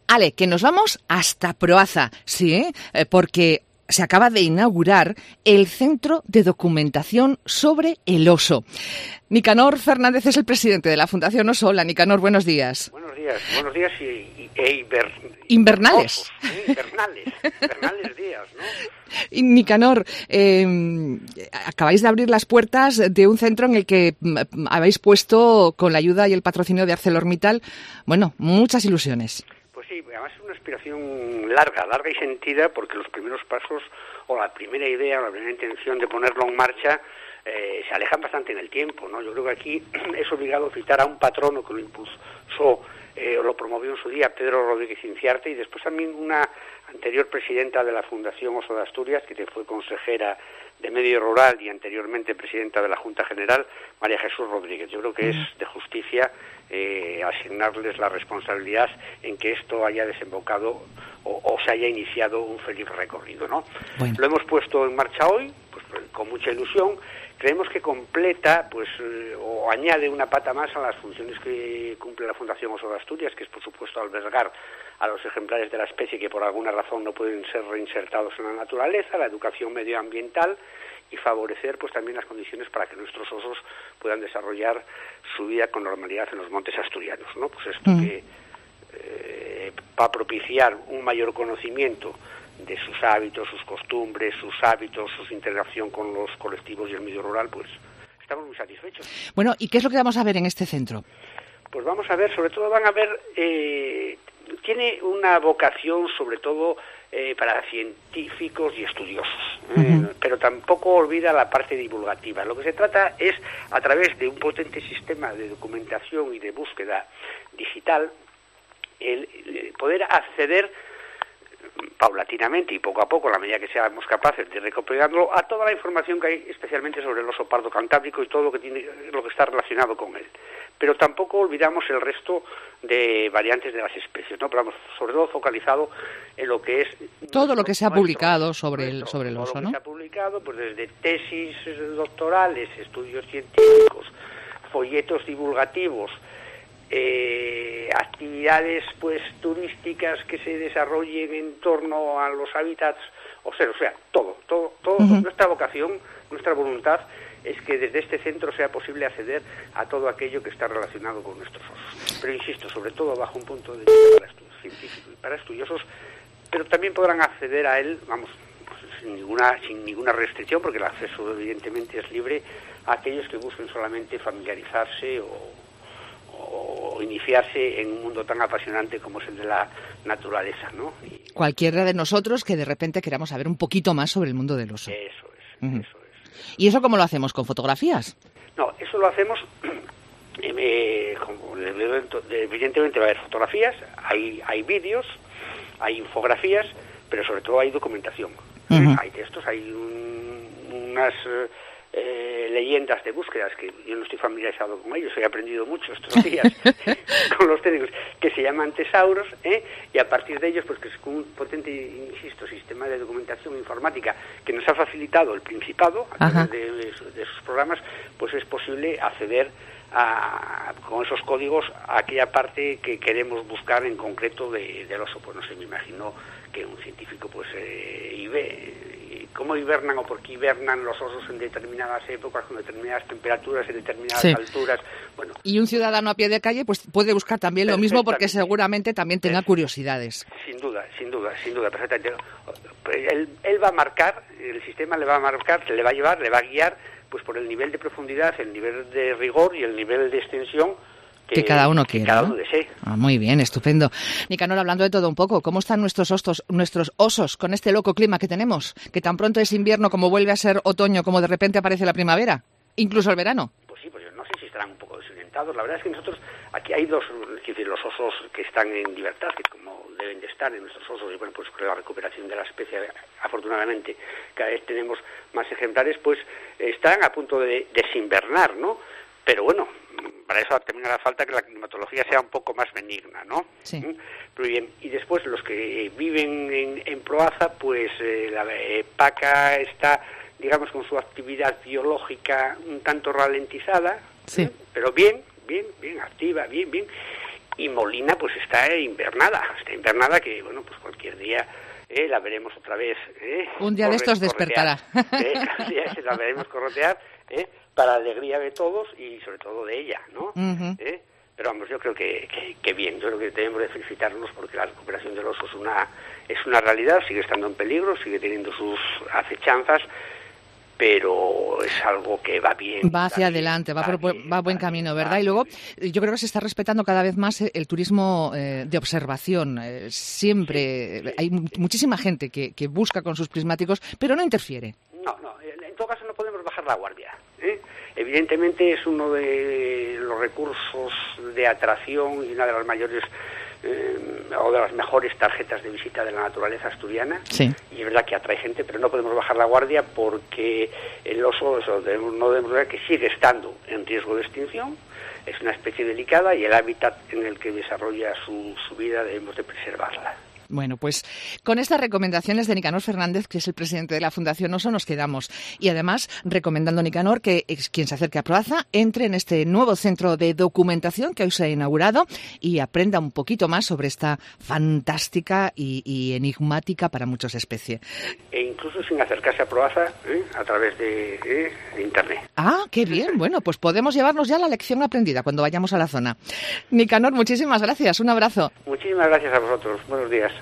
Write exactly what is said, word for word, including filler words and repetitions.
Ale, que nos vamos hasta Proaza, sí, eh, porque se acaba de inaugurar el Centro de Documentación sobre el Oso. Nicanor Fernández es el presidente de la Fundación Oso. Hola, Nicanor, buenos días. Buenos días, buenos días y, y e inver, invernales. Osos, ¿eh? Invernales, invernales días, ¿no? Y Nicanor, eh, acabáis de abrir las puertas de un centro en el que habéis puesto, con la ayuda y el patrocinio de ArcelorMittal, bueno, muchas ilusiones. Pues sí, además es una aspiración larga, larga y sentida, porque los primeros pasos, o la primera idea, o la primera intención de ponerlo en marcha, eh, se alejan bastante en el tiempo, ¿no? Yo creo que aquí es obligado citar a un patrono que lo impulsó, eh, o lo promovió en su día, Pedro Rodríguez Inciarte, y después también una anterior presidenta de la Fundación Oso de Asturias, que fue consejera de Medio Rural y anteriormente presidenta de la Junta General, María Jesús Rodríguez. Yo creo que es de justicia eh, asignarles la responsabilidad en que esto haya desembocado o, o se haya iniciado un feliz recorrido, ¿no? Bueno. Lo hemos puesto en marcha hoy, pues con mucha ilusión. Creemos que completa, pues, eh, o añade una pata más a las funciones que cumple la Fundación Oso de Asturias, que es, por supuesto, albergar a los ejemplares de la especie que por alguna razón no pueden ser reinsertados en la naturaleza, la educación medioambiental y favorecer, pues, también las condiciones para que nuestros osos puedan desarrollar su vida con normalidad en los montes asturianos, ¿no? Pues esto mm. que eh, va a propiciar un mayor conocimiento de sus hábitos, sus costumbres, sus hábitos, su interacción con los colectivos y el medio rural, pues estamos muy satisfechos. Bueno, ¿y qué es lo que vamos a ver en este centro? Pues vamos a ver, sobre todo van a ver, eh, tiene una vocación sobre todo eh, para científicos y estudiosos, uh-huh. eh, pero tampoco olvida la parte divulgativa. Lo que se trata es, a través de un potente sistema de documentación y de búsqueda digital, el, el poder acceder paulatinamente y poco a poco, a la medida que seamos capaces de recopilarlo, a toda la información que hay, especialmente sobre el oso pardo cantábrico y todo lo que tiene, lo que está relacionado con él. Pero tampoco olvidamos el resto de variantes de las especies, ¿no? Pero vamos, sobre todo focalizado en lo que es todo nuestro, lo que se ha publicado nuestro, sobre el sobre el oso, todo ¿no? Lo que se ha publicado, pues desde tesis doctorales, estudios científicos, folletos divulgativos, Eh, actividades pues turísticas que se desarrollen en torno a los hábitats, o sea, o sea, todo, todo, todo. Uh-huh. Nuestra vocación, nuestra voluntad es que desde este centro sea posible acceder a todo aquello que está relacionado con nuestros osos. Pero insisto, sobre todo bajo un punto de vista para estudios científicos y para estudiosos, pero también podrán acceder a él, vamos, pues, sin ninguna sin ninguna restricción, porque el acceso evidentemente es libre a aquellos que busquen solamente familiarizarse o o iniciarse en un mundo tan apasionante como es el de la naturaleza, ¿no? Y cualquiera de nosotros que de repente queramos saber un poquito más sobre el mundo del oso. Eso es, uh-huh. eso es. ¿Y eso cómo lo hacemos? ¿Con fotografías? No, eso lo hacemos, eh, como, evidentemente va a haber fotografías, hay, hay vídeos, hay infografías, pero sobre todo hay documentación. Uh-huh. Hay textos, hay un, unas... Eh, leyendas de búsquedas, que yo no estoy familiarizado con ellos, he aprendido mucho estos días con los técnicos, que se llaman tesauros, ¿eh? Y a partir de ellos, pues que es con un potente, insisto, sistema de documentación informática que nos ha facilitado el Principado a través de, de, de sus programas, pues es posible acceder a, con esos códigos a aquella parte que queremos buscar en concreto de, del oso. Pues no sé, me imagino que un científico pues eh, y ve cómo hibernan o por qué hibernan los osos en determinadas épocas, con determinadas temperaturas, en determinadas sí. alturas. Bueno, y un ciudadano a pie de calle pues puede buscar también lo mismo, porque seguramente también tenga curiosidades. Sin duda, sin duda, sin duda, perfectamente. Él, él va a marcar, el sistema le va a marcar, le va a llevar, le va a guiar pues por el nivel de profundidad, el nivel de rigor y el nivel de extensión Que, que cada uno quiera, que cada ¿no? uno desee. Ah, muy bien, estupendo. Nicanor, hablando de todo un poco, ¿cómo están nuestros osos, nuestros osos con este loco clima que tenemos? Que tan pronto es invierno como vuelve a ser otoño, como de repente aparece la primavera, incluso el verano. Pues sí, pues yo no sé si estarán un poco desorientados. La verdad es que nosotros, aquí hay dos, es decir, los osos que están en libertad, que como deben de estar en nuestros osos, y bueno, pues con la recuperación de la especie, afortunadamente, cada vez tenemos más ejemplares, pues están a punto de desinvernar, ¿no? Pero bueno, para eso también hará falta que la climatología sea un poco más benigna, ¿no? Sí. Pero bien, y después los que viven en, en Proaza, pues eh, la eh, paca está, digamos, con su actividad biológica un tanto ralentizada, sí. ¿eh? Pero bien, bien, bien activa, bien, bien. y Molina pues está invernada, está invernada que, bueno, pues cualquier día eh, la veremos otra vez. Eh, Un día corre, de estos despertará. Eh, un día la veremos corretear, eh, para alegría de todos y sobre todo de ella, ¿no? Uh-huh. ¿Eh? Pero vamos, yo creo que, que, que bien, yo creo que debemos de felicitarnos porque la recuperación del oso es una, es una realidad, sigue estando en peligro, sigue teniendo sus acechanzas, pero es algo que va bien. Va hacia adelante, va, por, bien, va a buen camino, ¿verdad? Va y luego yo creo que se está respetando cada vez más el turismo eh, de observación. Eh, siempre sí, sí, hay sí. muchísima gente que, que busca con sus prismáticos, pero no interfiere. No, no, en todo caso no podemos bajar la guardia, ¿eh? Evidentemente es uno de los recursos de atracción y una de las mayores eh, o de las mejores tarjetas de visita de la naturaleza asturiana. Sí. Y es verdad que atrae gente, pero no podemos bajar la guardia porque el oso, eso debemos, no debemos ver que sigue estando en riesgo de extinción. Es una especie delicada y el hábitat en el que desarrolla su, su vida debemos de preservarla. Bueno, pues con estas recomendaciones de Nicanor Fernández, que es el presidente de la Fundación Oso, nos quedamos. Y además, recomendando a Nicanor que quien se acerque a Proaza entre en este nuevo centro de documentación que hoy se ha inaugurado y aprenda un poquito más sobre esta fantástica y, y enigmática para muchos especie. E incluso sin acercarse a Proaza, ¿eh? a través de, ¿eh? de Internet. Ah, qué bien. Bueno, pues podemos llevarnos ya la lección aprendida cuando vayamos a la zona. Nicanor, muchísimas gracias. Un abrazo. Muchísimas gracias a vosotros. Buenos días.